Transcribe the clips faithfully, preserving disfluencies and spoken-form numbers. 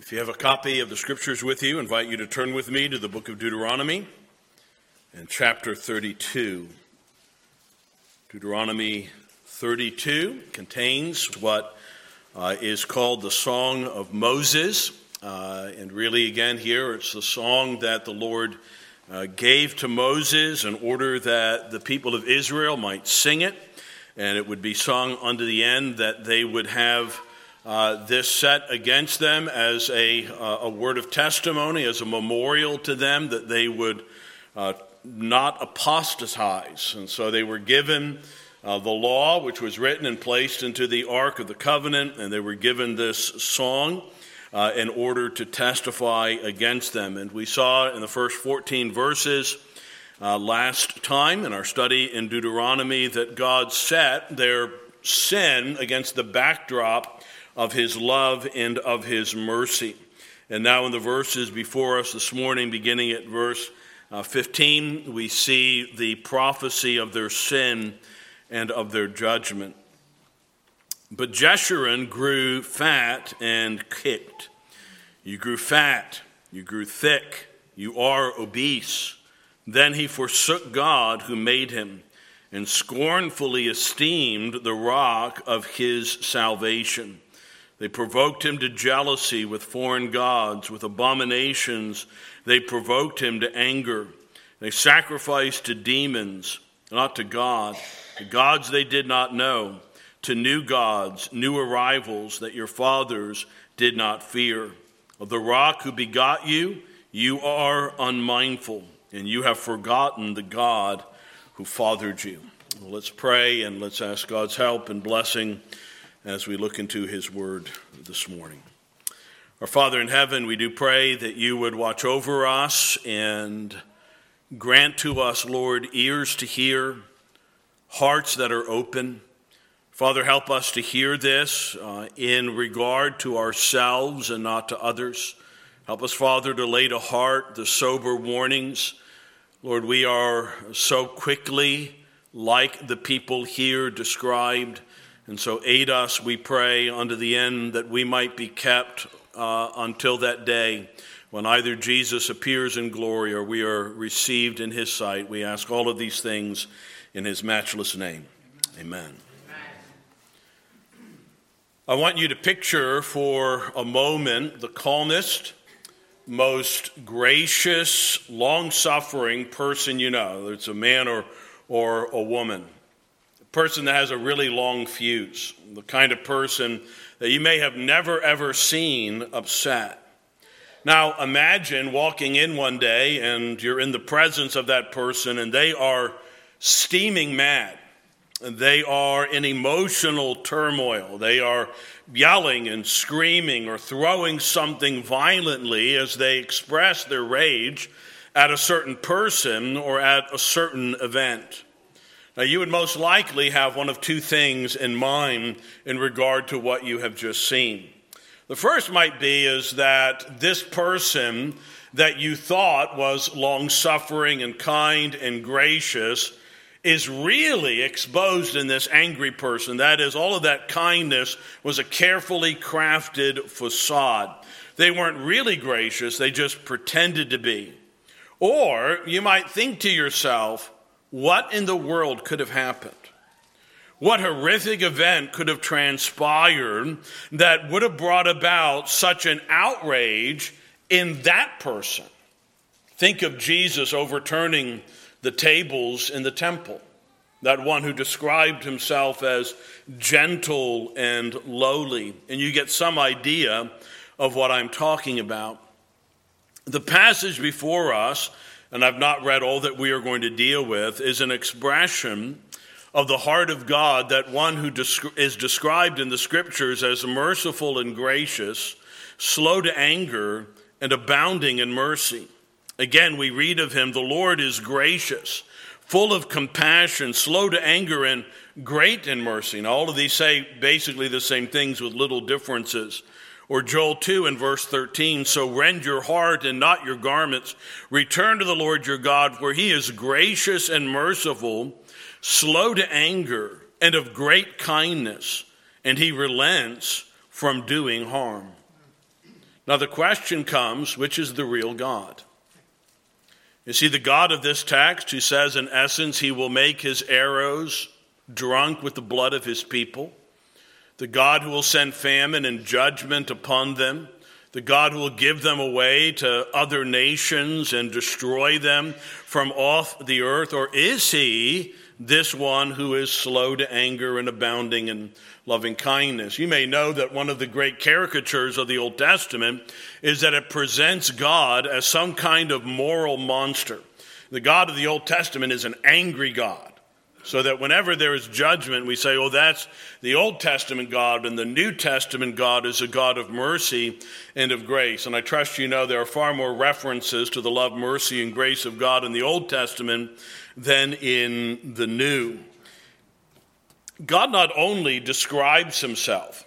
If you have a copy of the scriptures with you, I invite you to turn with me to the book of Deuteronomy and chapter thirty-two. Deuteronomy thirty-two contains what uh, is called the Song of Moses. Uh, and really, again, here it's the song that the Lord uh, gave to Moses in order that the people of Israel might sing it. And it would be sung unto the end that they would have Uh, this set against them as a, uh, a word of testimony, as a memorial to them that they would uh, not apostatize. And so they were given uh, the law, which was written and placed into the Ark of the Covenant, and they were given this song uh, in order to testify against them. And we saw in the first fourteen verses uh, last time in our study in Deuteronomy that God set their sin against the backdrop of his love and of his mercy. And now in the verses before us this morning, beginning at verse uh, fifteen, we see the prophecy of their sin and of their judgment. But Jeshurun grew fat and kicked. You grew fat, you grew thick, you are obese. Then he forsook God who made him, and scornfully esteemed the rock of his salvation. They provoked him to jealousy with foreign gods, with abominations. They provoked him to anger. They sacrificed to demons, not to God, to gods they did not know, to new gods, new arrivals that your fathers did not fear. Of the rock who begot you, you are unmindful, and you have forgotten the God who fathered you. Well, let's pray and let's ask God's help and blessing as we look into his word this morning. Our Father in heaven, we do pray that you would watch over us and grant to us, Lord, ears to hear, hearts that are open. Father, help us to hear this uh, in regard to ourselves and not to others. Help us, Father, to lay to heart the sober warnings. Lord, we are so quickly like the people here described. And so aid us, we pray, unto the end that we might be kept uh, until that day when either Jesus appears in glory or we are received in his sight. We ask all of these things in his matchless name. Amen. I want you to picture for a moment the calmest, most gracious, long-suffering person you know, whether it's a man or, or a woman. Person that has a really long fuse, the kind of person that you may have never ever seen upset. Now imagine walking in one day and you're in the presence of that person and they are steaming mad. They are in emotional turmoil. They are yelling and screaming or throwing something violently as they express their rage at a certain person or at a certain event. Now, you would most likely have one of two things in mind in regard to what you have just seen. The first might be is that this person that you thought was long-suffering and kind and gracious is really exposed in this angry person. That is, all of that kindness was a carefully crafted facade. They weren't really gracious, they just pretended to be. Or you might think to yourself, what in the world could have happened? What horrific event could have transpired that would have brought about such an outrage in that person? Think of Jesus overturning the tables in the temple. That one who described himself as gentle and lowly. And you get some idea of what I'm talking about. The passage before us, and I've not read all that we are going to deal with, is an expression of the heart of God, that one who is described in the scriptures as merciful and gracious, slow to anger, and abounding in mercy. Again, we read of him, the Lord is gracious, full of compassion, slow to anger, and great in mercy. Now, all of these say basically the same things with little differences. Or Joel two in verse thirteen, so rend your heart and not your garments. Return to the Lord your God, for he is gracious and merciful, slow to anger, and of great kindness, and he relents from doing harm. Now the question comes, which is the real God? You see, the God of this text, who says in essence he will make his arrows drunk with the blood of his people, the God who will send famine and judgment upon them, the God who will give them away to other nations and destroy them from off the earth? Or is he this one who is slow to anger and abounding in loving kindness? You may know that one of the great caricatures of the Old Testament is that it presents God as some kind of moral monster. The God of the Old Testament is an angry God. So that whenever there is judgment, we say, oh, that's the Old Testament God, and the New Testament God is a God of mercy and of grace. And I trust you know there are far more references to the love, mercy, and grace of God in the Old Testament than in the New. God not only describes himself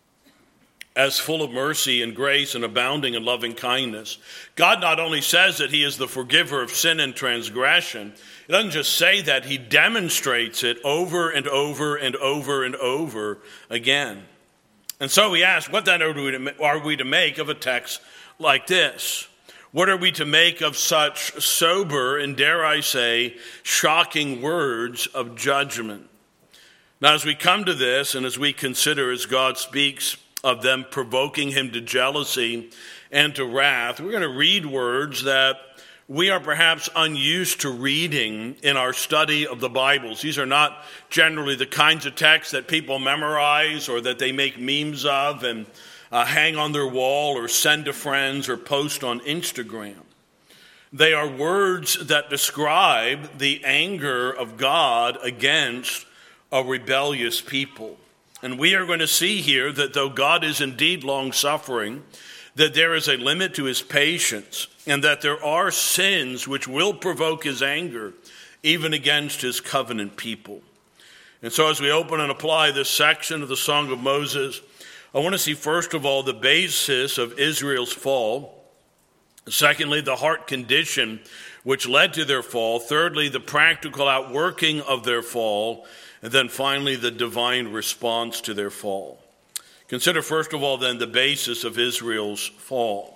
as full of mercy and grace and abounding in loving kindness, God not only says that he is the forgiver of sin and transgression, it doesn't just say that, he demonstrates it over and over and over and over again. And so we ask, what then are we to make of a text like this? What are we to make of such sober and, dare I say, shocking words of judgment? Now, as we come to this and as we consider, as God speaks of them provoking him to jealousy and to wrath, we're going to read words that we are perhaps unused to reading in our study of the Bibles. These are not generally the kinds of texts that people memorize or that they make memes of and uh, hang on their wall or send to friends or post on Instagram. They are words that describe the anger of God against a rebellious people. And we are going to see here that though God is indeed long-suffering, that there is a limit to his patience, and that there are sins which will provoke his anger, even against his covenant people. And so as we open and apply this section of the Song of Moses, I want to see first of all the basis of Israel's fall. Secondly, the heart condition which led to their fall. Thirdly, the practical outworking of their fall. And then finally, the divine response to their fall. Consider first of all then the basis of Israel's fall.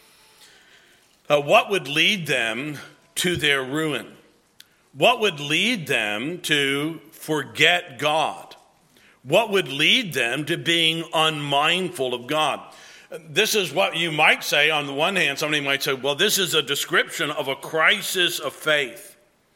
Uh, what would lead them to their ruin? What would lead them to forget God? What would lead them to being unmindful of God? This is what you might say. On the one hand, somebody might say, well, this is a description of a crisis of faith.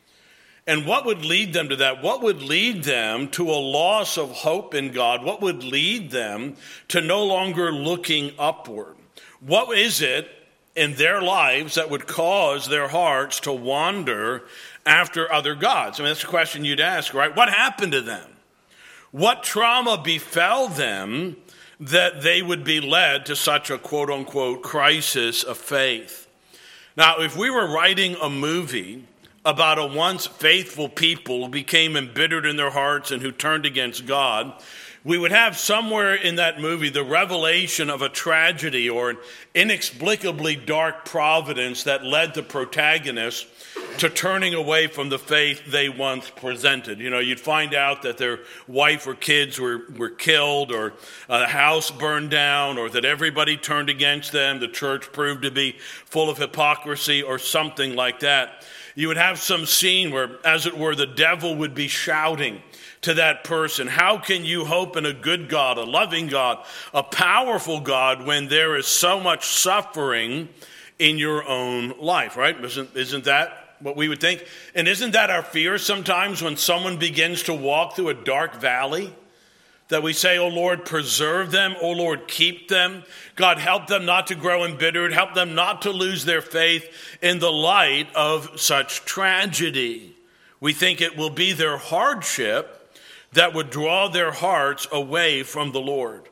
And what would lead them to that? What would lead them to a loss of hope in God? What would lead them to no longer looking upward? What is it in their lives that would cause their hearts to wander after other gods? I mean, that's a question you'd ask, right? What happened to them? What trauma befell them that they would be led to such a quote-unquote crisis of faith? Now, if we were writing a movie about a once faithful people who became embittered in their hearts and who turned against God, we would have somewhere in that movie the revelation of a tragedy or an inexplicably dark providence that led the protagonist to turning away from the faith they once presented. You know, you'd find out that their wife or kids were, were killed, or a house burned down, or that everybody turned against them, the church proved to be full of hypocrisy, or something like that. You would have some scene where, as it were, the devil would be shouting to that person, how can you hope in a good God, a loving God, a powerful God, when there is so much suffering in your own life, right? Isn't, isn't that what we would think? And isn't that our fear sometimes when someone begins to walk through a dark valley? That we say, oh Lord, preserve them. Oh Lord, keep them. God, help them not to grow embittered. Help them not to lose their faith in the light of such tragedy. We think it will be their hardship that would draw their hearts away from the Lord.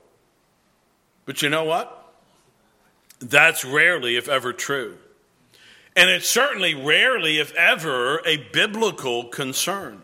But you know what? That's rarely, if ever, true. And it's certainly rarely, if ever, a biblical concern.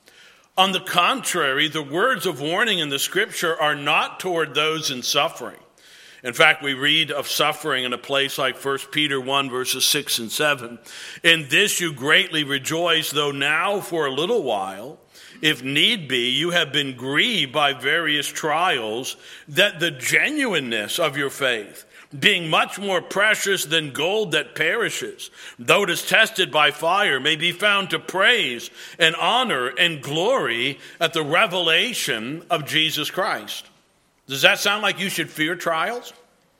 On the contrary, the words of warning in the scripture are not toward those in suffering. In fact, we read of suffering in a place like First Peter one, verses six and seven. In this you greatly rejoice, though now for a little while, if need be, you have been grieved by various trials, that the genuineness of your faith, being much more precious than gold that perishes, though it is tested by fire, may be found to praise and honor and glory at the revelation of Jesus Christ. Does that sound like you should fear trials?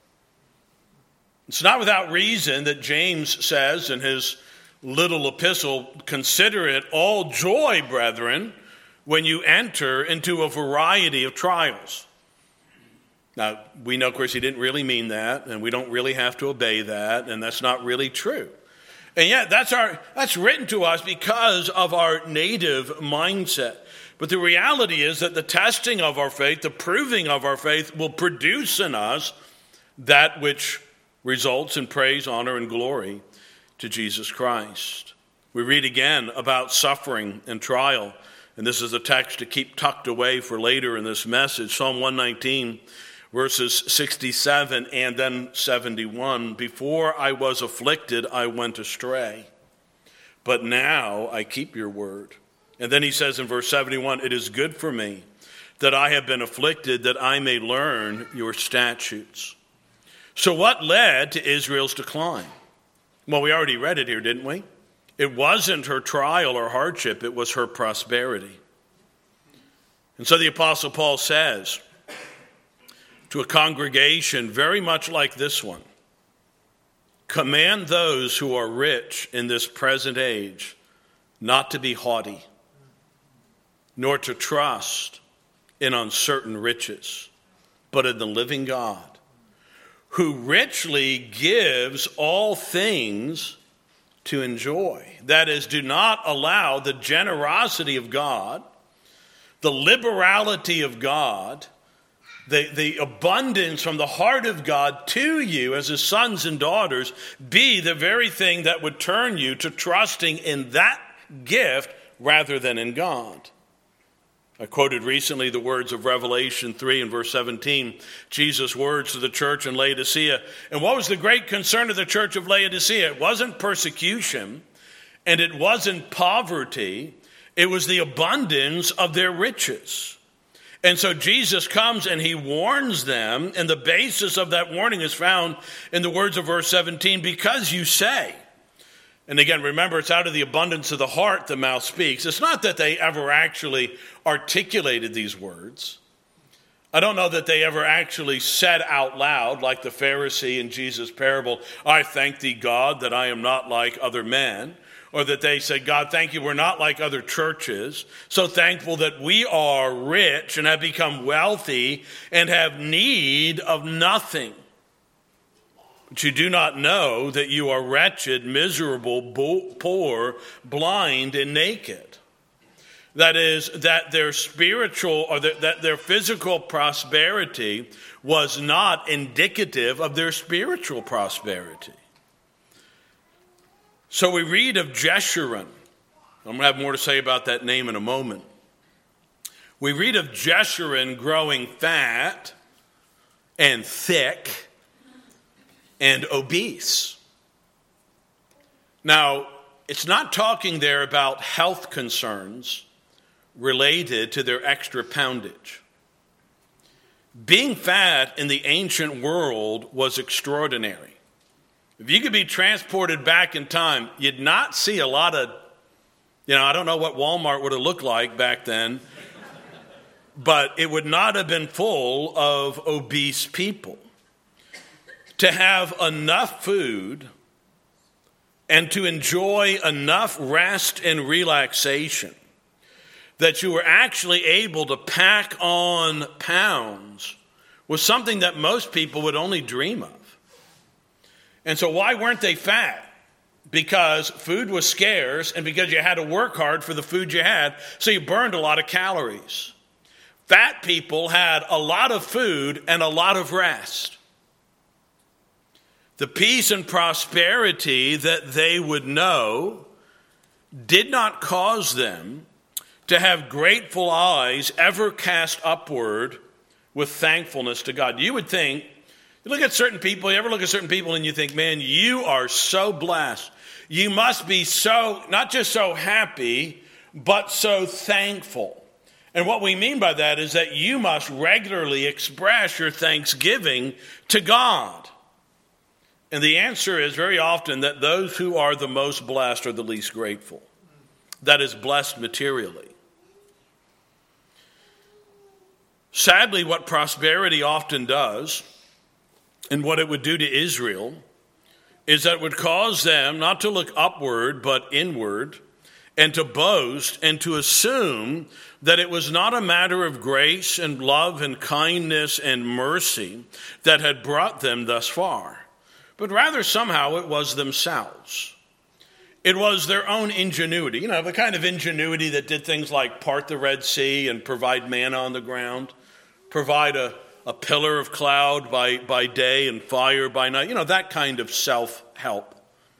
It's not without reason that James says in his little epistle, "Consider it all joy, brethren, when you enter into a variety of trials." Now, we know, of course, he didn't really mean that, and we don't really have to obey that, and that's not really true. And yet, that's our that's written to us because of our native mindset. But the reality is that the testing of our faith, the proving of our faith, will produce in us that which results in praise, honor, and glory to Jesus Christ. We read again about suffering and trial, and this is a text to keep tucked away for later in this message. Psalm one nineteen, verses sixty-seven and then seventy-one. "Before I was afflicted, I went astray, but now I keep your word." And then he says in verse seventy-one, "It is good for me that I have been afflicted, that I may learn your statutes." So what led to Israel's decline? Well, we already read it here, didn't we? It wasn't her trial or hardship, it was her prosperity. And so the Apostle Paul says to a congregation very much like this one, "Command those who are rich in this present age not to be haughty, nor to trust in uncertain riches, but in the living God, who richly gives all things to enjoy." That is, do not allow the generosity of God, the liberality of God, the, the abundance from the heart of God to you as his sons and daughters be the very thing that would turn you to trusting in that gift rather than in God. I quoted recently the words of Revelation three and verse seventeen, Jesus' words to the church in Laodicea. And what was the great concern of the church of Laodicea? It wasn't persecution, and it wasn't poverty. It was the abundance of their riches. And so Jesus comes and he warns them, and the basis of that warning is found in the words of verse seventeen, "Because you say," and again, remember, it's out of the abundance of the heart the mouth speaks. It's not that they ever actually articulated these words. I don't know that they ever actually said out loud, like the Pharisee in Jesus' parable, "I thank thee, God, that I am not like other men." Or that they said, "God, thank you, we're not like other churches. So thankful that we are rich and have become wealthy and have need of nothing. But you do not know that you are wretched, miserable, poor, blind, and naked." That is, that their spiritual or that their physical prosperity was not indicative of their spiritual prosperity. So we read of Jeshurun. I'm going to have more to say about that name in a moment. We read of Jeshurun growing fat and thick and obese. Now, it's not talking there about health concerns related to their extra poundage. Being fat in the ancient world was extraordinary. If you could be transported back in time, you'd not see a lot of, you know, I don't know what Walmart would have looked like back then, but it would not have been full of obese people. To have enough food and to enjoy enough rest and relaxation that you were actually able to pack on pounds was something that most people would only dream of. And so why weren't they fat? Because food was scarce and because you had to work hard for the food you had, so you burned a lot of calories. Fat people had a lot of food and a lot of rest. The peace and prosperity that they would know did not cause them to have grateful eyes ever cast upward with thankfulness to God. You would think, you look at certain people, you ever look at certain people and you think, man, you are so blessed. You must be so, not just so happy, but so thankful. And what we mean by that is that you must regularly express your thanksgiving to God. And the answer is very often that those who are the most blessed are the least grateful. That is, blessed materially. Sadly, what prosperity often does, and what it would do to Israel, is that it would cause them not to look upward but inward, and to boast and to assume that it was not a matter of grace and love and kindness and mercy that had brought them thus far, but rather somehow it was themselves. It was their own ingenuity, you know, the kind of ingenuity that did things like part the Red Sea and provide manna on the ground, provide a, a pillar of cloud by, by day and fire by night, you know, that kind of self-help.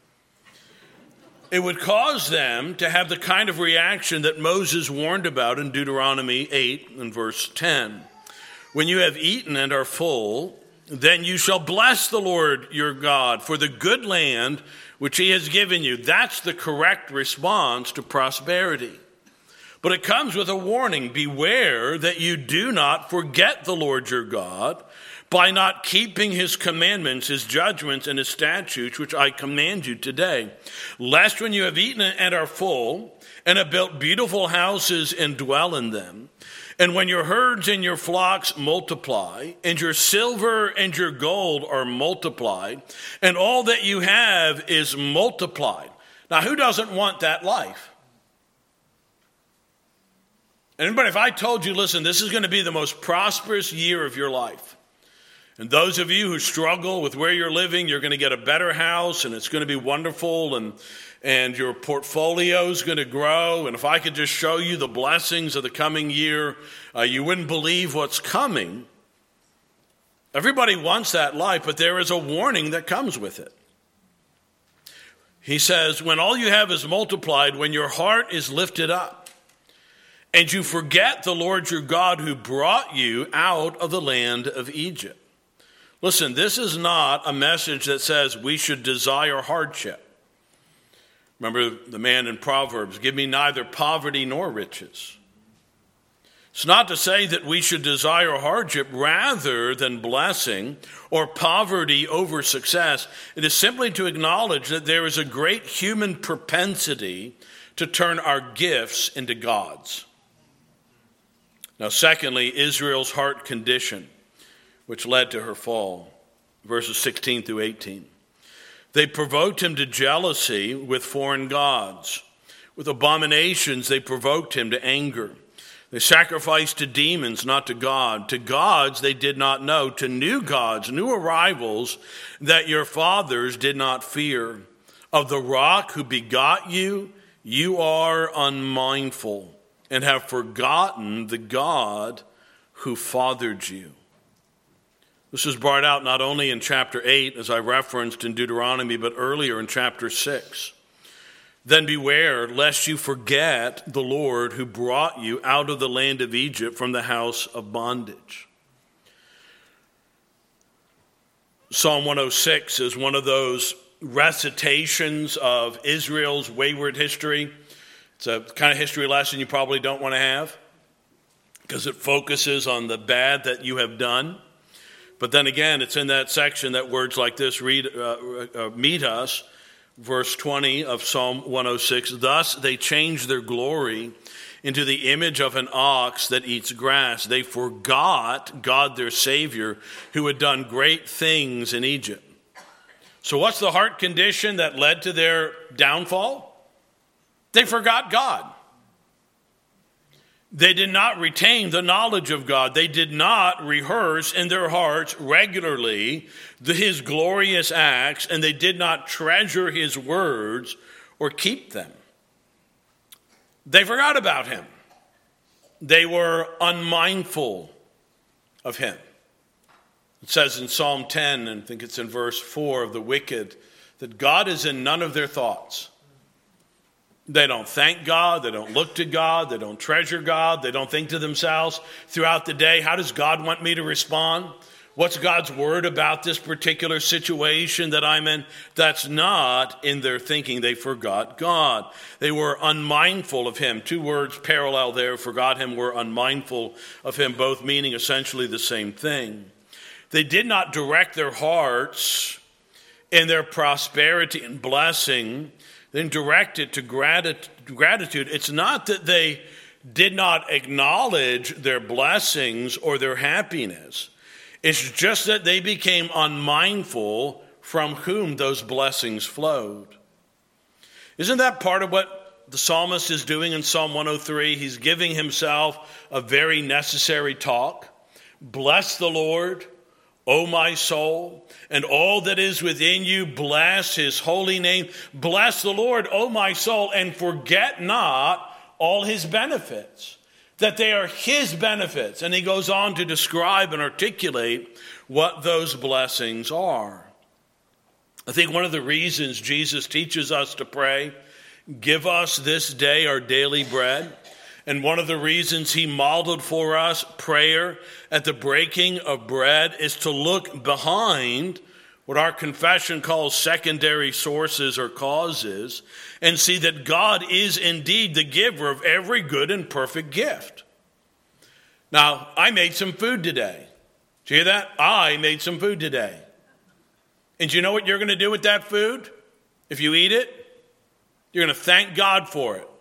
It would cause them to have the kind of reaction that Moses warned about in Deuteronomy eight and verse ten. When you have eaten and are full, then you shall bless the Lord your God for the good land which he has given you. That's the correct response to prosperity. But it comes with a warning. Beware that you do not forget the Lord your God by not keeping his commandments, his judgments, and his statutes, which I command you today. Lest when you have eaten and are full, and have built beautiful houses and dwell in them, and when your herds and your flocks multiply, and your silver and your gold are multiplied, and all that you have is multiplied. Now, who doesn't want that life? Anybody, if I told you, listen, this is going to be the most prosperous year of your life, and those of you who struggle with where you're living, you're going to get a better house, and it's going to be wonderful, and and your portfolio is going to grow, and if I could just show you the blessings of the coming year, uh, you wouldn't believe what's coming. Everybody wants that life, but there is a warning that comes with it. He says, when all you have is multiplied, when your heart is lifted up, and you forget the Lord your God who brought you out of the land of Egypt. Listen, this is not a message that says we should desire hardship. Remember the man in Proverbs, give me neither poverty nor riches. It's not to say that we should desire hardship rather than blessing or poverty over success. It is simply to acknowledge that there is a great human propensity to turn our gifts into gods. Now, secondly, Israel's heart condition, which led to her fall, verses sixteen through eighteen. They provoked him to jealousy with foreign gods. With abominations, they provoked him to anger. They sacrificed to demons, not to God. To gods they did not know, to new gods, new arrivals that your fathers did not fear. Of the rock who begot you, you are unmindful and have forgotten the God who fathered you. This is brought out not only in chapter eight, as I referenced in Deuteronomy, but earlier in chapter six. Then beware lest you forget the Lord who brought you out of the land of Egypt from the house of bondage. Psalm one oh six is one of those recitations of Israel's wayward history. It's a kind of history lesson you probably don't want to have because it focuses on the bad that you have done. But then again, it's in that section that words like this read, uh, uh, meet us. Verse twenty of Psalm one oh six, thus they changed their glory into the image of an ox that eats grass. They forgot God their Savior who had done great things in Egypt. So what's the heart condition that led to their downfall? They forgot God. They did not retain the knowledge of God. They did not rehearse in their hearts regularly his glorious acts, and they did not treasure his words or keep them. They forgot about him. They were unmindful of him. It says in Psalm ten, and I think it's in verse four of the wicked, that God is in none of their thoughts. They don't thank God. They don't look to God. They don't treasure God. They don't think to themselves throughout the day, how does God want me to respond? What's God's word about this particular situation that I'm in? That's not in their thinking. They forgot God. They were unmindful of him. Two words parallel there. Forgot him, were unmindful of him, both meaning essentially the same thing. They did not direct their hearts in their prosperity and blessing, then direct it to gratitude. It's not that they did not acknowledge their blessings or their happiness. It's just that they became unmindful from whom those blessings flowed. Isn't that part of what the psalmist is doing in Psalm one oh three? He's giving himself a very necessary talk. Bless the Lord, O my soul, and all that is within you, bless his holy name. Bless the Lord, O my soul, and forget not all his benefits, that they are his benefits. And he goes on to describe and articulate what those blessings are. I think one of the reasons Jesus teaches us to pray, give us this day our daily bread, and one of the reasons he modeled for us prayer at the breaking of bread is to look behind what our confession calls secondary sources or causes and see that God is indeed the giver of every good and perfect gift. Now, I made some food today. Did you hear that? I made some food today. And do you know what you're going to do with that food? If you eat it, you're going to thank God for it.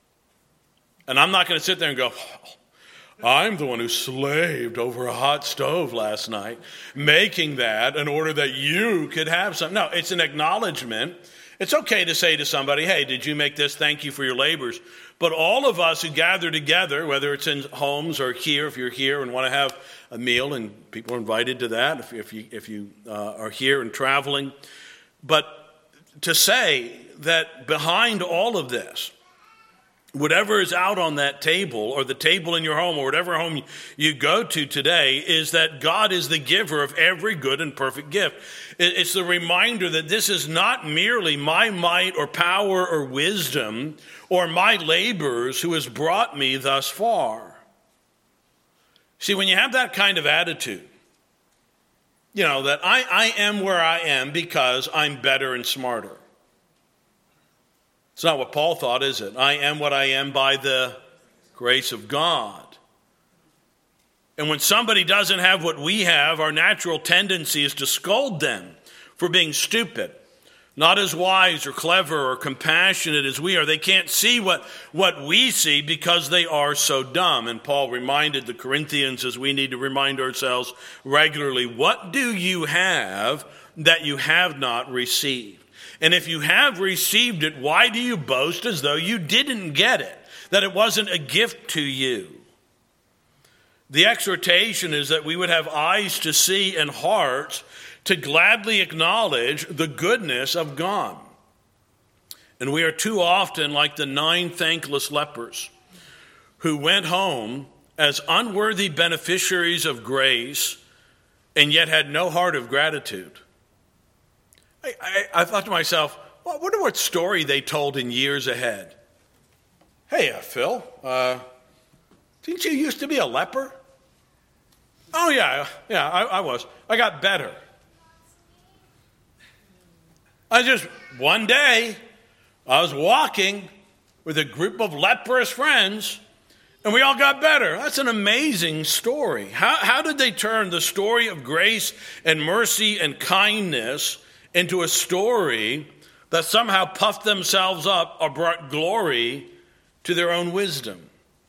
And I'm not going to sit there and go, oh, I'm the one who slaved over a hot stove last night, making that in order that you could have something. No, it's an acknowledgement. It's okay to say to somebody, hey, did you make this? Thank you for your labors. But all of us who gather together, whether it's in homes or here, if you're here and want to have a meal, and people are invited to that if, if you, if you uh, are here and traveling. But to say that behind all of this, whatever is out on that table or the table in your home or whatever home you go to today is that God is the giver of every good and perfect gift. It's the reminder that this is not merely my might or power or wisdom or my labors who has brought me thus far. See, when you have that kind of attitude, you know, that I, I am where I am because I'm better and smarter. It's not what Paul thought, is it? I am what I am by the grace of God. And when somebody doesn't have what we have, our natural tendency is to scold them for being stupid, not as wise or clever or compassionate as we are. They can't see what, what we see because they are so dumb. And Paul reminded the Corinthians, as we need to remind ourselves regularly, what do you have that you have not received? And if you have received it, why do you boast as though you didn't get it, that it wasn't a gift to you? The exhortation is that we would have eyes to see and hearts to gladly acknowledge the goodness of God. And we are too often like the nine thankless lepers who went home as unworthy beneficiaries of grace and yet had no heart of gratitude. I, I, I thought to myself, well, I wonder what story they told in years ahead. Hey, uh, Phil, uh, didn't you used to be a leper? Oh, yeah, yeah, I, I was. I got better. I just, one day, I was walking with a group of leprous friends, and we all got better. That's an amazing story. How, how did they turn the story of grace and mercy and kindness into a story that somehow puffed themselves up or brought glory to their own wisdom?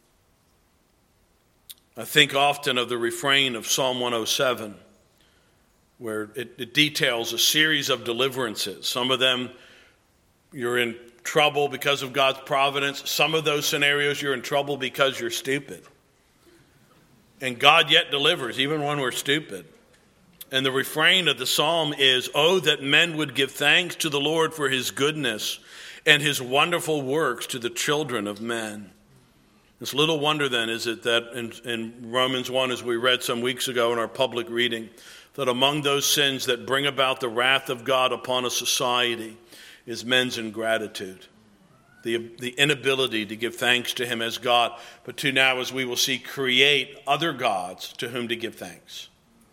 I think often of the refrain of Psalm one oh seven, where it, it details a series of deliverances. Some of them, you're in trouble because of God's providence. Some of those scenarios, you're in trouble because you're stupid. And God yet delivers, even when we're stupid. And the refrain of the psalm is, oh, that men would give thanks to the Lord for his goodness and his wonderful works to the children of men. It's little wonder then, is it, that in, in Romans one, as we read some weeks ago in our public reading, that among those sins that bring about the wrath of God upon a society is men's ingratitude, the, the inability to give thanks to him as God, but to now, as we will see, create other gods to whom to give thanks.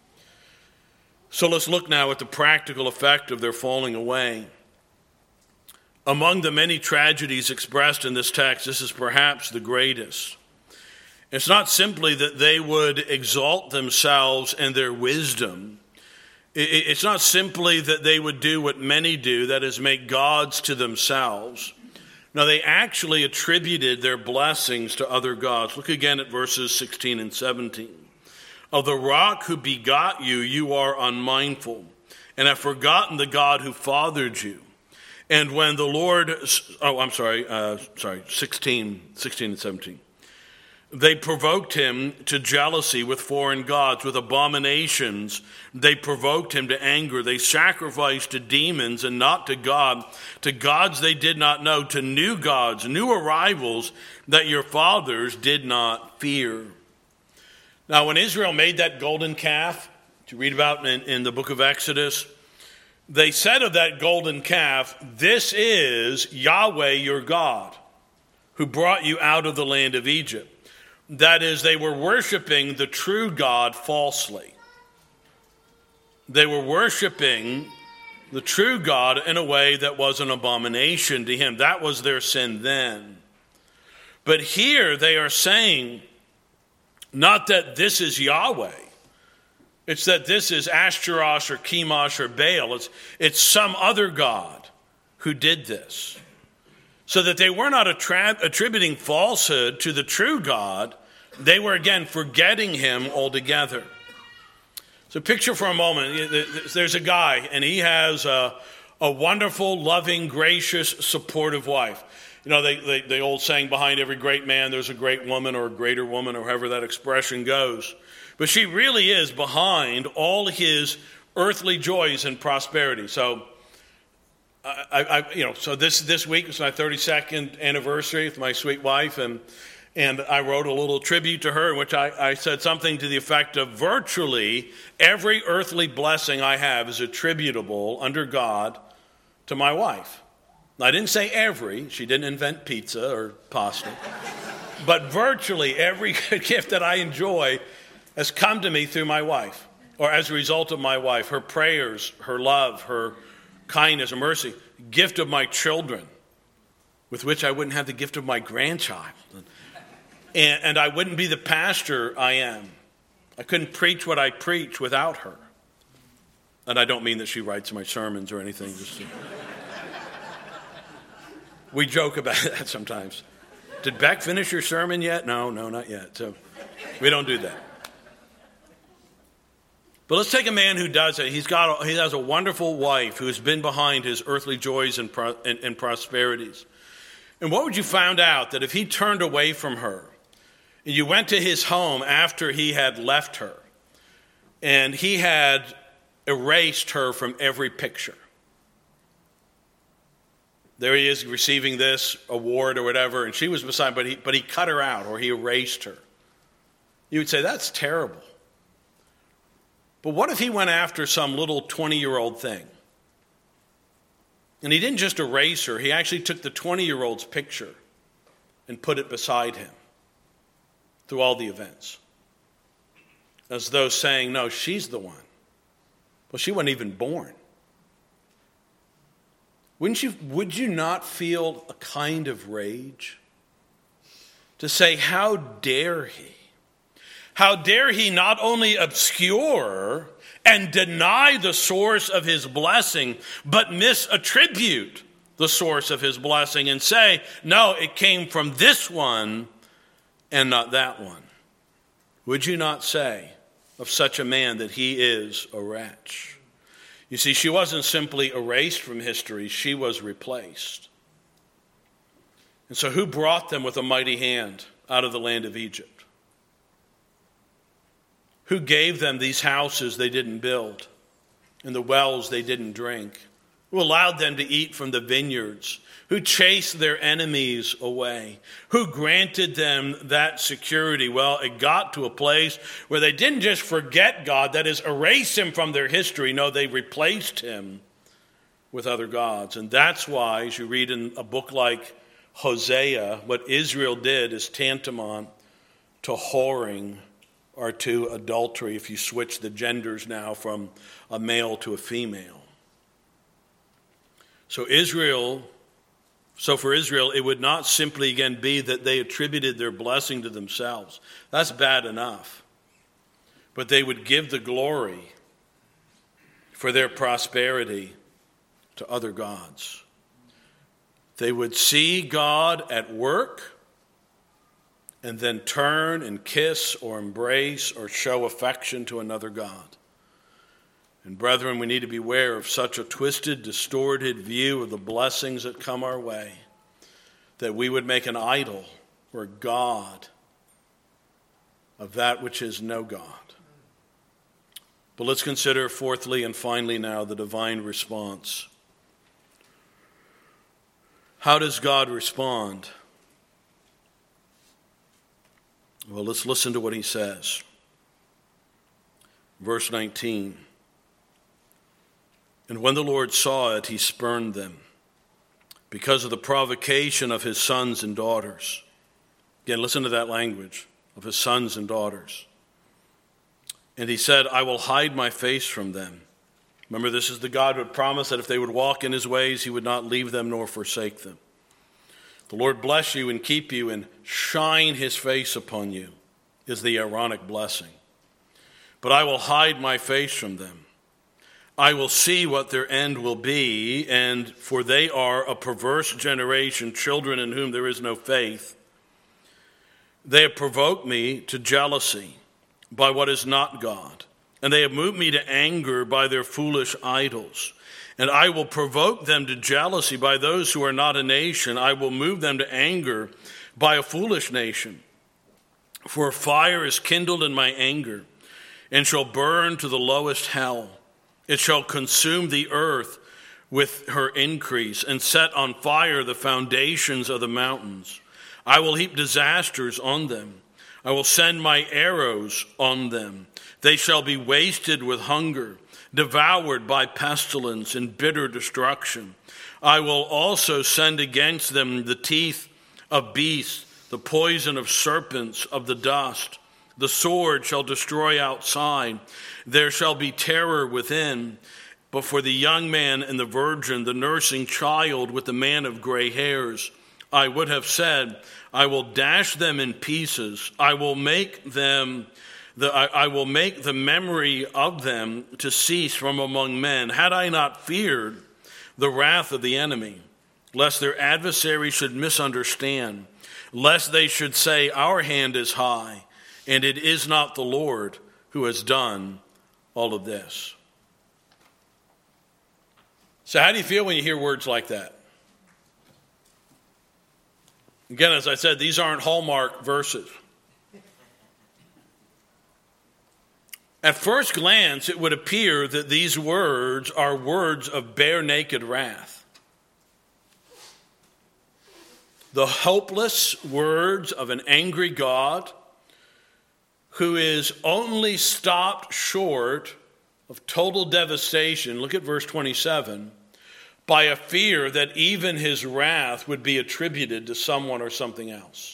So let's look now at the practical effect of their falling away. Among the many tragedies expressed in this text, this is perhaps the greatest. It's not simply that they would exalt themselves and their wisdom. It's not simply that they would do what many do, that is, make gods to themselves. No, they actually attributed their blessings to other gods. Look again at verses sixteen and seventeen. Of the rock who begot you, you are unmindful, and have forgotten the God who fathered you. And when the Lord, oh, I'm sorry, uh, sorry, sixteen, sixteen and seventeen. They provoked him to jealousy with foreign gods, with abominations. They provoked him to anger. They sacrificed to demons and not to God, to gods they did not know, to new gods, new arrivals that your fathers did not fear. Now, when Israel made that golden calf, which you read about in, in the book of Exodus, they said of that golden calf, "This is Yahweh your God, who brought you out of the land of Egypt." That is, they were worshiping the true God falsely. They were worshiping the true God in a way that was an abomination to him. That was their sin then. But here they are saying, not that this is Yahweh. It's that this is Ashtaroth or Chemosh or Baal. It's, it's some other God who did this. So that they were not attra- attributing falsehood to the true God. They were, again, forgetting him altogether. So picture for a moment, there's a guy, and he has a, a wonderful, loving, gracious, supportive wife. You know, they, they, the old saying, behind every great man, there's a great woman or a greater woman, or however that expression goes. But she really is behind all his earthly joys and prosperity. So, I, I, you know, so this this week was my thirty-second anniversary with my sweet wife, and and I wrote a little tribute to her in which I, I said something to the effect of virtually every earthly blessing I have is attributable under God to my wife. I didn't say every. She didn't invent pizza or pasta. But virtually every gift that I enjoy has come to me through my wife, or as a result of my wife, her prayers, her love, her kindness and mercy, gift of my children, with which I wouldn't have the gift of my grandchild. And, and I wouldn't be the pastor I am. I couldn't preach what I preach without her. And I don't mean that she writes my sermons or anything. Just to... We joke about that sometimes. Did Beck finish your sermon yet? No, no, not yet. So we don't do that. But let's take a man who does it. He's got a, he has a wonderful wife who's been behind his earthly joys and, pro, and, and prosperities. And what would you find out? That if he turned away from her, and you went to his home after he had left her, and he had erased her from every picture. There he is receiving this award or whatever, and she was beside, but he, but he cut her out, or he erased her. You would say, that's terrible. But what if he went after some little twenty-year-old thing? And he didn't just erase her. He actually took the twenty-year-old's picture and put it beside him through all the events. As though saying, no, she's the one. Well, she wasn't even born. Wouldn't you, would you not feel a kind of rage? To say, how dare he? How dare he not only obscure and deny the source of his blessing, but misattribute the source of his blessing and say, no, it came from this one and not that one. Would you not say of such a man that he is a wretch? You see, she wasn't simply erased from history, she was replaced. And so who brought them with a mighty hand out of the land of Egypt? Who gave them these houses they didn't build and the wells they didn't drink? Who allowed them to eat from the vineyards? Who chased their enemies away? Who granted them that security? Well, it got to a place where they didn't just forget God, that is, erase him from their history. No, they replaced him with other gods. And that's why, as you read in a book like Hosea, what Israel did is tantamount to whoring or to adultery, if you switch the genders now from a male to a female. So Israel, so for Israel, it would not simply again be that they attributed their blessing to themselves. That's bad enough. But they would give the glory for their prosperity to other gods. They would see God at work and then turn and kiss or embrace or show affection to another god. And brethren, we need to beware of such a twisted, distorted view of the blessings that come our way, that we would make an idol or a god of that which is no God. But let's consider fourthly and finally now the divine response. How does God respond? Well, let's listen to what he says. Verse nineteen. And when the Lord saw it, he spurned them because of the provocation of his sons and daughters. Again, listen to that language, of his sons and daughters. And he said, I will hide my face from them. Remember, this is the God who had promised that if they would walk in his ways, he would not leave them nor forsake them. The Lord bless you and keep you and shine his face upon you is the Aaronic blessing. But I will hide my face from them. I will see what their end will be, and for they are a perverse generation, children in whom there is no faith. They have provoked me to jealousy by what is not God, and they have moved me to anger by their foolish idols. And I will provoke them to jealousy by those who are not a nation. I will move them to anger by a foolish nation. For a fire is kindled in my anger, and shall burn to the lowest hell. It shall consume the earth with her increase, and set on fire the foundations of the mountains. I will heap disasters on them. I will send my arrows on them. They shall be wasted with hunger, devoured by pestilence and bitter destruction. I will also send against them the teeth of beasts, the poison of serpents, of the dust. The sword shall destroy outside. There shall be terror within. But for the young man and the virgin, the nursing child with the man of gray hairs, I would have said, I will dash them in pieces. I will make them The, I, I will make the memory of them to cease from among men, had I not feared the wrath of the enemy, lest their adversary should misunderstand, lest they should say, our hand is high, and it is not the Lord who has done all of this. So how do you feel when you hear words like that? Again, as I said, these aren't Hallmark verses. At first glance, it would appear that these words are words of bare naked wrath. The hopeless words of an angry God who is only stopped short of total devastation, look at verse twenty-seven, by a fear that even his wrath would be attributed to someone or something else.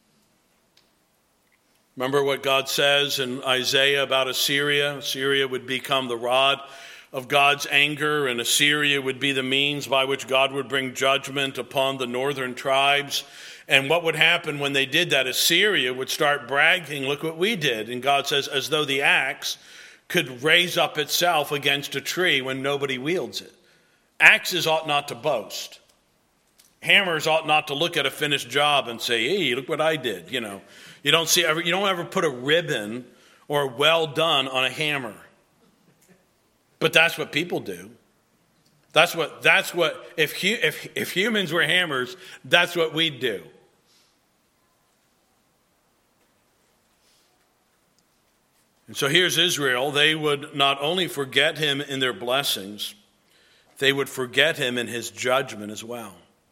Remember what God says in Isaiah about Assyria? Assyria would become the rod of God's anger, and Assyria would be the means by which God would bring judgment upon the northern tribes. And what would happen when they did that? Assyria would start bragging, look what we did. And God says, as though the axe could raise up itself against a tree when nobody wields it. Axes ought not to boast. Hammers ought not to look at a finished job and say, hey, look what I did, you know. You don't see ever, you don't ever put a ribbon or well done on a hammer. But that's what people do. That's what that's what if if if humans were hammers, that's what we'd do. And so here's Israel. They would not only forget him in their blessings, they would forget him in his judgment as well.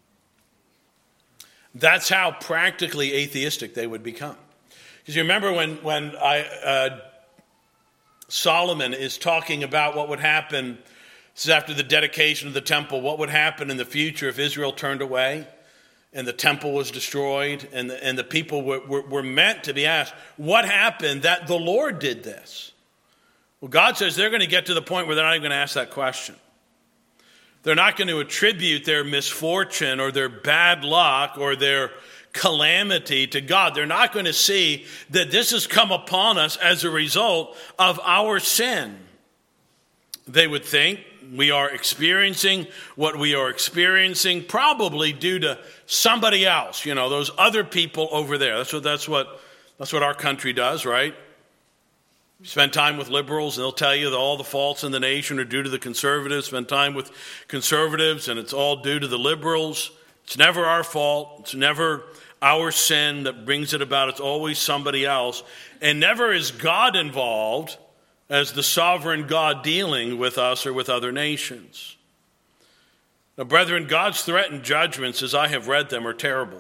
That's how practically atheistic they would become. Because you remember when, when I, uh, Solomon is talking about what would happen, this is after the dedication of the temple, what would happen in the future if Israel turned away and the temple was destroyed and the, and the people were, were, were meant to be asked, what happened that the Lord did this? Well, God says they're going to get to the point where they're not even going to ask that question. They're not going to attribute their misfortune or their bad luck or their calamity to God. They're not going to see that this has come upon us as a result of our sin. They would think we are experiencing what we are experiencing probably due to somebody else, you know, those other people over there. That's what that's what that's what our country does, right? You spend time with liberals and they'll tell you that all the faults in the nation are due to the conservatives. Spend time with conservatives and it's all due to the liberals. It's never our fault. It's never our sin that brings it about. It's always somebody else. And never is God involved as the sovereign God dealing with us or with other nations. Now, brethren, God's threatened judgments, as I have read them, are terrible.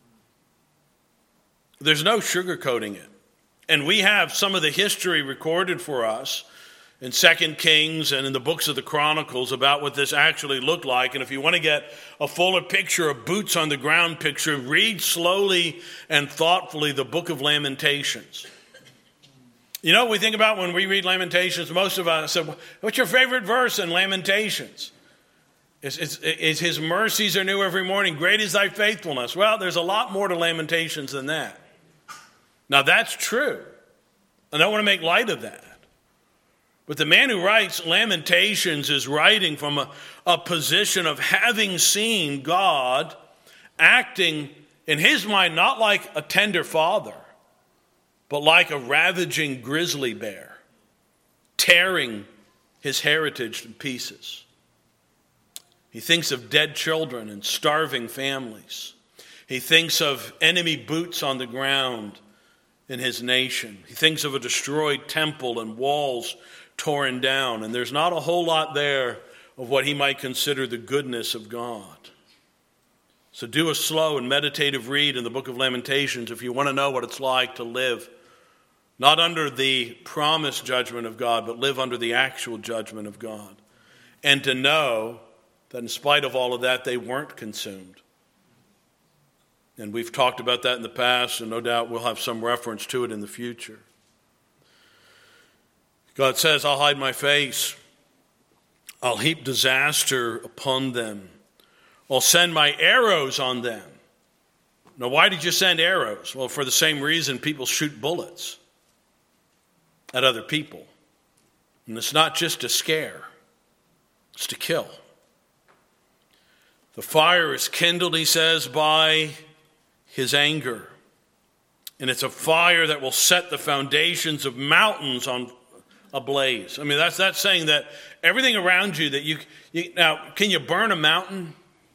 There's no sugarcoating it. And we have some of the history recorded for us in Second Kings and in the books of the Chronicles about what this actually looked like. And if you want to get a fuller picture, a boots on the ground picture, read slowly and thoughtfully the book of Lamentations. You know what we think about when we read Lamentations? Most of us say, what's your favorite verse in Lamentations? It's, it's, it's his mercies are new every morning. Great is thy faithfulness. Well, there's a lot more to Lamentations than that. Now, that's true. And I don't want to make light of that. But the man who writes Lamentations is writing from a, a position of having seen God acting, in his mind, not like a tender father, but like a ravaging grizzly bear, tearing his heritage to pieces. He thinks of dead children and starving families. He thinks of enemy boots on the ground in his nation. He thinks of a destroyed temple and walls torn down. And there's not a whole lot there of what he might consider the goodness of God. So do a slow and meditative read in the book of Lamentations if you want to know what it's like to live not under the promised judgment of God, but live under the actual judgment of God. And to know that in spite of all of that, they weren't consumed. And we've talked about that in the past, and no doubt we'll have some reference to it in the future. God says, I'll hide my face. I'll heap disaster upon them. I'll send my arrows on them. Now, why did you send arrows? Well, for the same reason people shoot bullets at other people. And it's not just to scare, it's to kill. The fire is kindled, he says, by his anger. And it's a fire that will set the foundations of mountains on ablaze. I mean, that's that's saying that everything around you that you, you now, can you burn a mountain?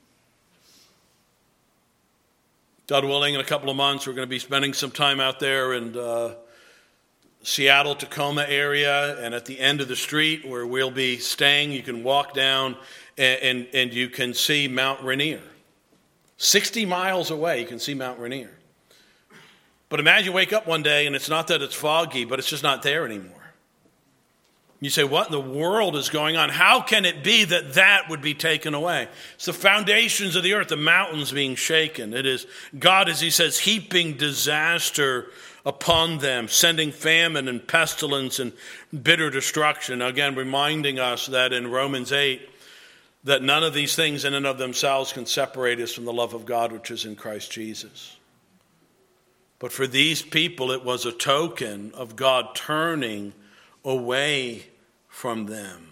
God willing, in a couple of months, we're going to be spending some time out there in uh, Seattle, Tacoma area, and at the end of the street where we'll be staying, you can walk down and, and, and you can see Mount Rainier. sixty miles away, you can see Mount Rainier. But imagine you wake up one day and it's not that it's foggy, but it's just not there anymore. You say, what in the world is going on? How can it be that that would be taken away? It's the foundations of the earth, the mountains being shaken. It is God, as he says, heaping disaster upon them, sending famine and pestilence and bitter destruction. Again, reminding us that in Romans eight, that none of these things in and of themselves can separate us from the love of God which is in Christ Jesus. But for these people, it was a token of God turning away from them.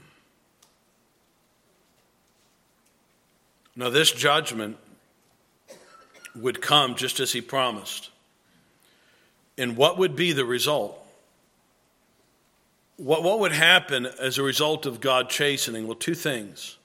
Now, this judgment would come just as he promised. And what would be the result? What, what would happen as a result of God chastening? Well, two things.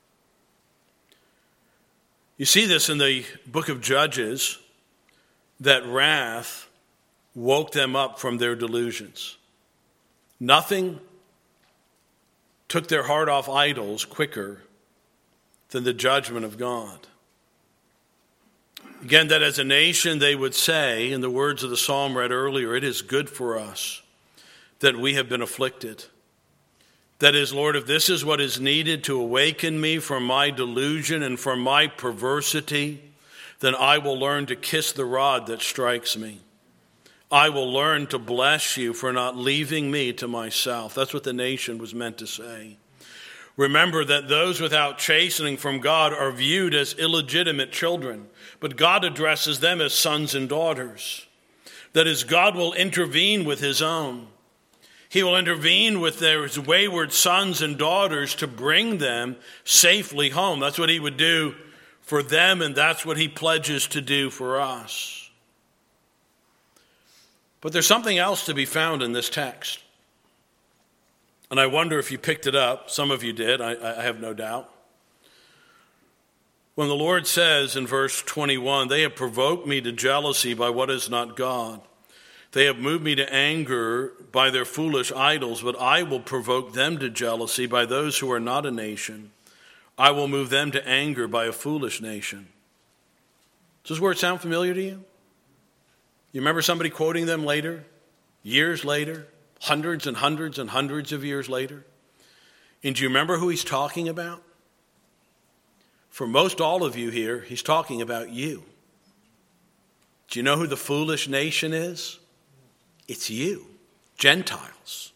You see this in the book of Judges, that wrath woke them up from their delusions. Nothing took their heart off idols quicker than the judgment of God. Again, that as a nation they would say, in the words of the psalm read earlier, it is good for us that we have been afflicted. That is, Lord, if this is what is needed to awaken me from my delusion and from my perversity, then I will learn to kiss the rod that strikes me. I will learn to bless you for not leaving me to myself. That's what the nation was meant to say. Remember that those without chastening from God are viewed as illegitimate children, but God addresses them as sons and daughters. That is, God will intervene with his own. He will intervene with their wayward sons and daughters to bring them safely home. That's what he would do for them, and that's what he pledges to do for us. But there's something else to be found in this text. And I wonder if you picked it up. Some of you did, I, I have no doubt. When the Lord says in verse twenty-one, they have provoked me to jealousy by what is not God. They have moved me to anger by their foolish idols, but I will provoke them to jealousy by those who are not a nation. I will move them to anger by a foolish nation. Does this word sound familiar to you? You remember somebody quoting them later, years later, hundreds and hundreds and hundreds of years later? And do you remember who he's talking about? For most all of you here, he's talking about you. Do you know who the foolish nation is? It's you, Gentiles.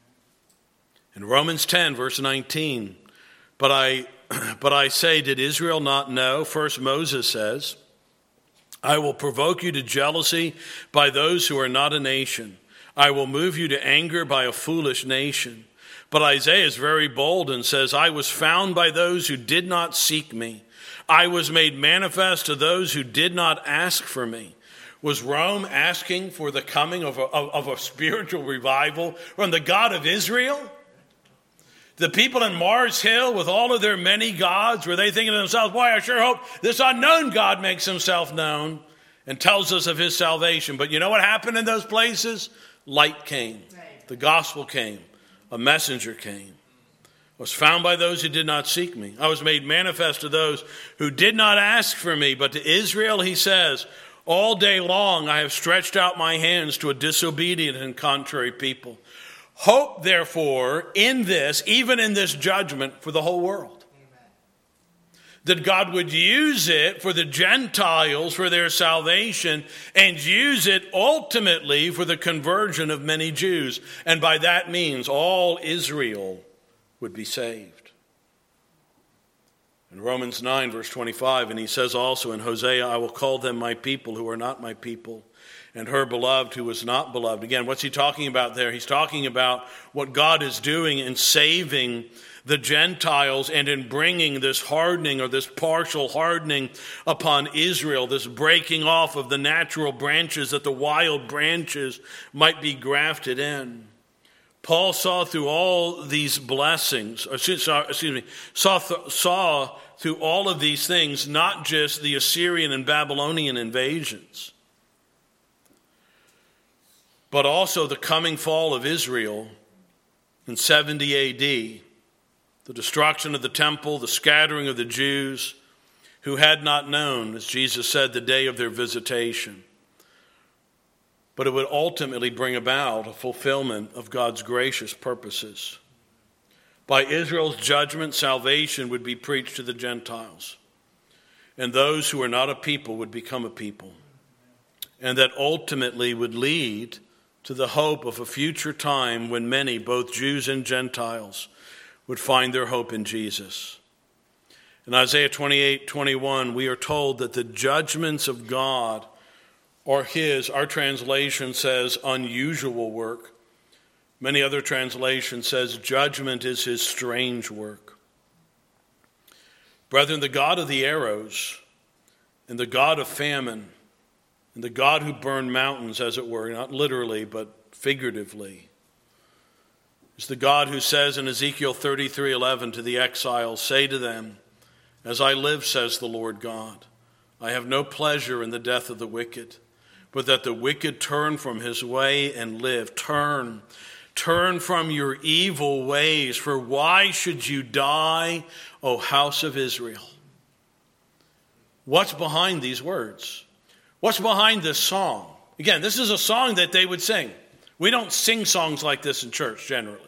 In Romans ten, verse nineteen, but I, but I say, did Israel not know? First Moses says, I will provoke you to jealousy by those who are not a nation. I will move you to anger by a foolish nation. But Isaiah is very bold and says, I was found by those who did not seek me. I was made manifest to those who did not ask for me. Was Rome asking for the coming of a, of, of a spiritual revival from the God of Israel? The people in Mars Hill with all of their many gods, were they thinking to themselves, boy, I sure hope this unknown God makes himself known and tells us of his salvation. But you know what happened in those places? Light came. Right. The gospel came. A messenger came. I was found by those who did not seek me. I was made manifest to those who did not ask for me. But to Israel, he says, all day long I have stretched out my hands to a disobedient and contrary people. Hope, therefore, in this, even in this judgment, for the whole world. Amen. That God would use it for the Gentiles, for their salvation, and use it ultimately for the conversion of many Jews. And by that means, all Israel would be saved. In Romans nine, verse twenty-five, and he says also in Hosea, I will call them my people who are not my people, and her beloved who was not beloved. Again, what's he talking about there? He's talking about what God is doing in saving the Gentiles and in bringing this hardening or this partial hardening upon Israel, this breaking off of the natural branches that the wild branches might be grafted in. Paul saw through all these blessings, excuse me, saw, saw through all of these things, not just the Assyrian and Babylonian invasions, but also the coming fall of Israel in seventy A D, the destruction of the temple, the scattering of the Jews who had not known, as Jesus said, the day of their visitation. But it would ultimately bring about a fulfillment of God's gracious purposes. By Israel's judgment, salvation would be preached to the Gentiles, and those who are not a people would become a people, and that ultimately would lead to the hope of a future time when many, both Jews and Gentiles, would find their hope in Jesus. In Isaiah twenty-eight twenty-one, we are told that the judgments of God or his, our translation says, unusual work. Many other translations says judgment is his strange work. Brethren, the God of the arrows and the God of famine and the God who burned mountains, as it were, not literally but figuratively, is the God who says in Ezekiel thirty-three eleven to the exiles, say to them, as I live, says the Lord God, I have no pleasure in the death of the wicked, but that the wicked turn from his way and live. Turn, turn from your evil ways, for why should you die, O house of Israel? What's behind these words? What's behind this song? Again, this is a song that they would sing. We don't sing songs like this in church generally.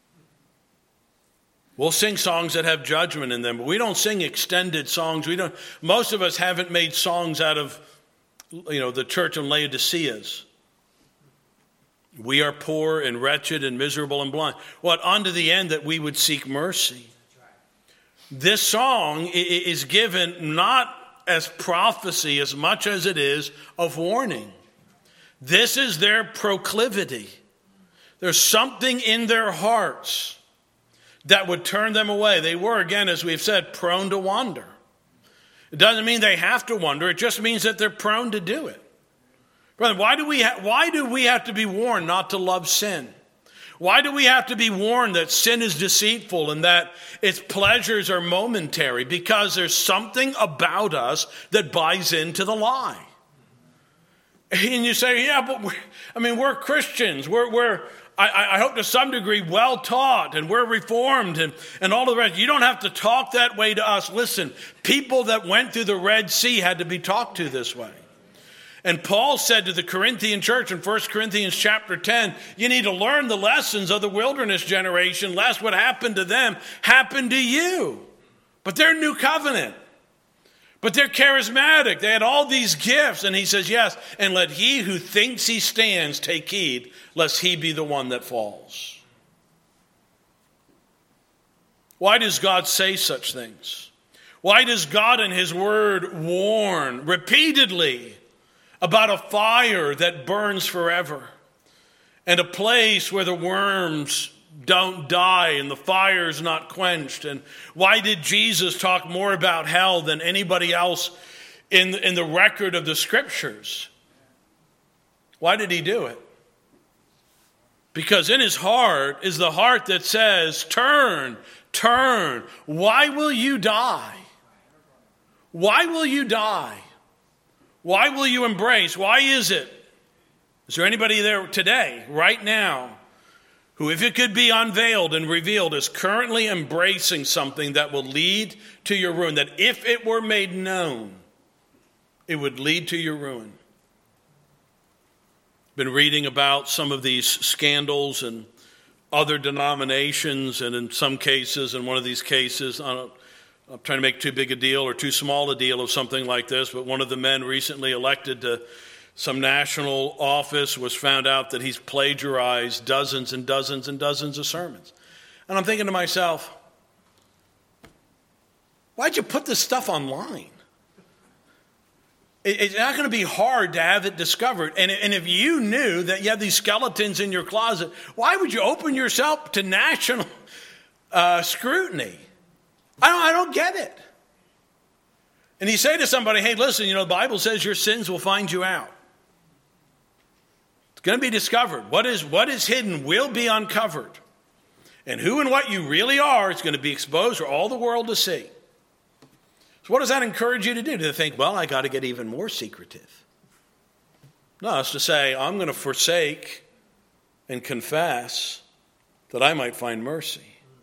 We'll sing songs that have judgment in them, but we don't sing extended songs. We don't. Most of us haven't made songs out of, you know, the church in Laodicea's. We are poor and wretched and miserable and blind. What, unto the end that we would seek mercy. This song is given not as prophecy as much as it is of warning. This is their proclivity. There's something in their hearts that would turn them away. They were, again, as we've said, prone to wander. It doesn't mean they have to wander. It just means that they're prone to do it. Brother, why do we ha- why do we have to be warned not to love sin? Why do we have to be warned that sin is deceitful and that its pleasures are momentary? Because there's something about us that buys into the lie. And you say, yeah, but we're, I mean, we're Christians. We're, we're I, I hope to some degree well taught, and we're reformed and, and all of the rest. You don't have to talk that way to us. Listen, people that went through the Red Sea had to be talked to this way. And Paul said to the Corinthian church in First Corinthians chapter ten, you need to learn the lessons of the wilderness generation, lest what happened to them happen to you. But they're new covenant. But they're charismatic. They had all these gifts. And he says, yes, and let he who thinks he stands take heed, lest he be the one that falls. Why does God say such things? Why does God in his word warn repeatedly about a fire that burns forever and a place where the worms don't die and the fire's not quenched? And why did Jesus talk more about hell than anybody else in, in the record of the scriptures? Why did he do it? Because in his heart is the heart that says, turn, turn. Why will you die? Why will you die? Why will you embrace? Why is it? Is there anybody there today, right now, who, if it could be unveiled and revealed, is currently embracing something that will lead to your ruin? That if it were made known, it would lead to your ruin. Been reading about some of these scandals and other denominations, and in some cases, in one of these cases, I don't I'm trying to make too big a deal or too small a deal of something like this, but one of the men recently elected to some national office was found out that he's plagiarized dozens and dozens and dozens of sermons. And I'm thinking to myself, why'd you put this stuff online? It's not going to be hard to have it discovered. And if you knew that you have these skeletons in your closet, why would you open yourself to national uh, scrutiny? I don't, I don't get it. And you say to somebody, hey, listen, you know, the Bible says your sins will find you out. It's going to be discovered. What is, what is hidden will be uncovered. And who and what you really are is going to be exposed for all the world to see. So what does that encourage you to do? To think, well, I got to get even more secretive. No, it's to say, I'm going to forsake and confess that I might find mercy.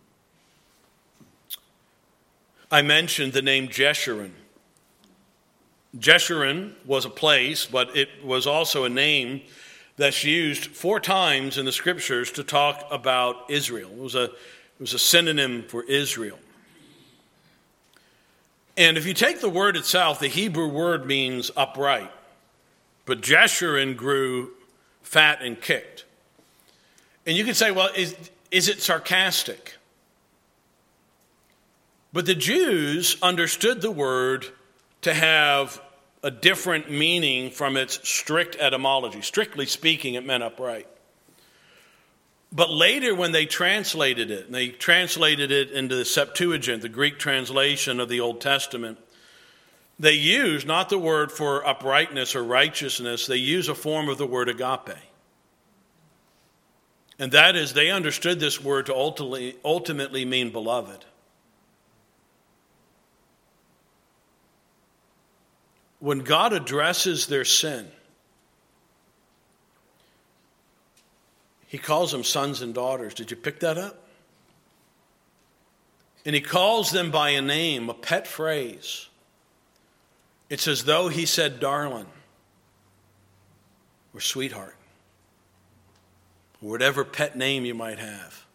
I mentioned the name Jeshurun. Jeshurun was a place, but it was also a name that's used four times in the scriptures to talk about Israel. It was a, it was a synonym for Israel. And if you take the word itself, the Hebrew word means upright. But Jeshurun grew fat and kicked. And you could say, well, is, is it sarcastic? But the Jews understood the word to have a different meaning from its strict etymology. Strictly speaking, it meant upright. But later when they translated it, and they translated it into the Septuagint, the Greek translation of the Old Testament, they used not the word for uprightness or righteousness, they use a form of the word agape. And that is, they understood this word to ultimately, ultimately mean beloved. When God addresses their sin, he calls them sons and daughters. Did you pick that up? And he calls them by a name, a pet phrase. It's as though he said, darling, or sweetheart, or whatever pet name you might have.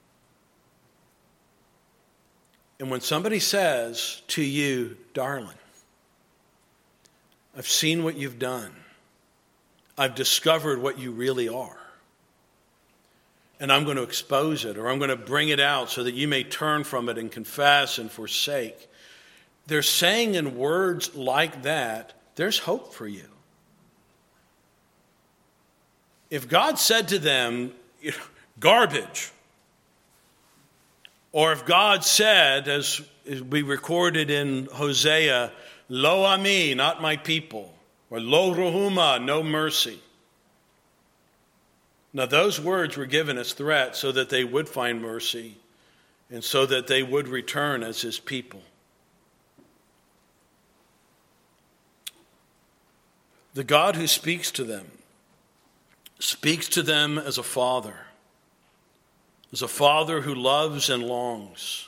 And when somebody says to you, darling, I've seen what you've done. I've discovered what you really are. And I'm going to expose it, or I'm going to bring it out so that you may turn from it and confess and forsake. They're saying in words like that, there's hope for you. If God said to them, garbage. Or if God said, as we recorded in Hosea, Lo ami, not my people, or Lo ruhuma, no mercy. Now those words were given as threats so that they would find mercy and so that they would return as his people. The God who speaks to them speaks to them as a father, as a father who loves and longs.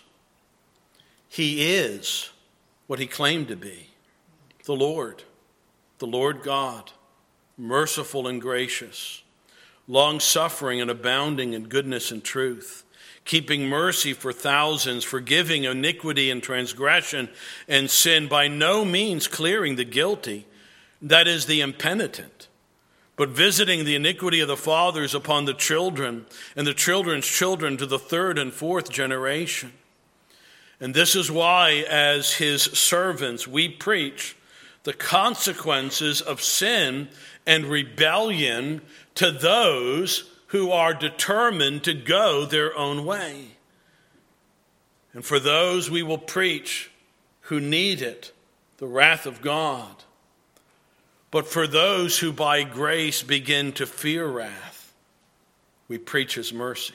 He is what he claimed to be, the Lord, the Lord God, merciful and gracious, long-suffering and abounding in goodness and truth, keeping mercy for thousands, forgiving iniquity and transgression and sin, by no means clearing the guilty, that is, the impenitent, but visiting the iniquity of the fathers upon the children and the children's children to the third and fourth generation. And this is why, as his servants, we preach the consequences of sin and rebellion to those who are determined to go their own way. And for those we will preach who need it, the wrath of God. But for those who by grace begin to fear wrath, we preach his mercy.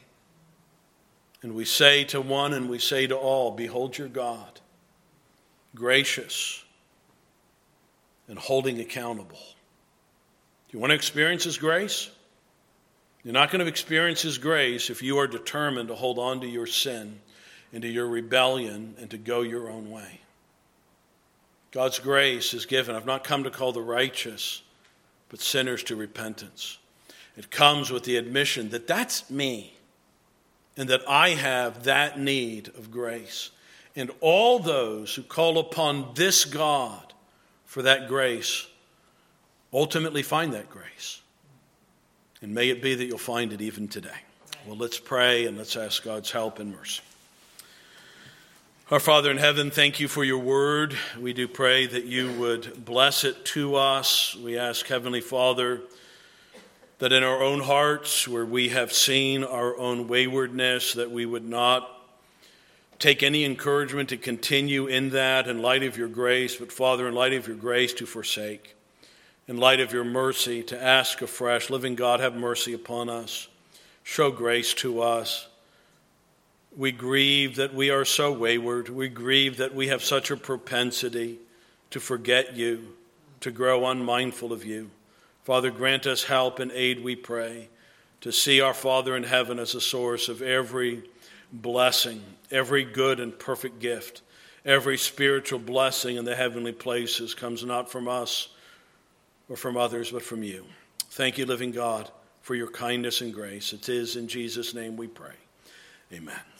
And we say to one and we say to all, behold your God, gracious and holding accountable. Do you want to experience his grace? You're not going to experience his grace if you are determined to hold on to your sin and to your rebellion and to go your own way. God's grace is given. I've not come to call the righteous, but sinners to repentance. It comes with the admission that that's me and that I have that need of grace. And all those who call upon this God for that grace ultimately find that grace. And may it be that you'll find it even today. Well, let's pray and let's ask God's help and mercy. Our Father in heaven, thank you for your word. We do pray that you would bless it to us. We ask, Heavenly Father, that in our own hearts, where we have seen our own waywardness, that we would not take any encouragement to continue in that in light of your grace, but Father, in light of your grace, to forsake. In light of your mercy, to ask afresh, living God, have mercy upon us. Show grace to us. We grieve that we are so wayward. We grieve that we have such a propensity to forget you, to grow unmindful of you. Father, grant us help and aid, we pray, to see our Father in heaven as a source of every blessing, every good and perfect gift. Every spiritual blessing in the heavenly places comes not from us or from others, but from you. Thank you, living God, for your kindness and grace. It is in Jesus' name we pray. Amen.